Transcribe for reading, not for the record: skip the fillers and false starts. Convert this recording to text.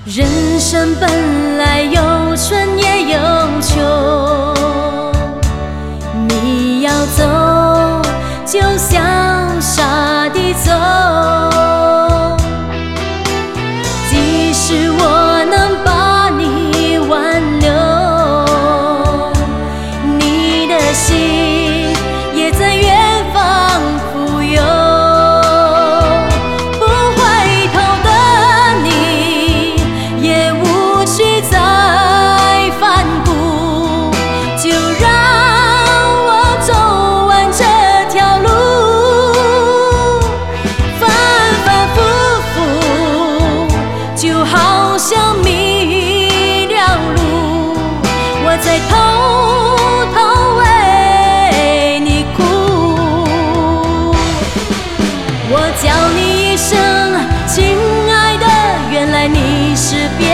人生本来有春也有秋，你要走就潇洒地走，即使我能把你挽留，你的心也在远方浮游。不回头的你也无需再反顾，就让我走完这条路，反反复复，就好像迷了路，我在偷偷为你哭。我叫你一声亲爱的，原来你是别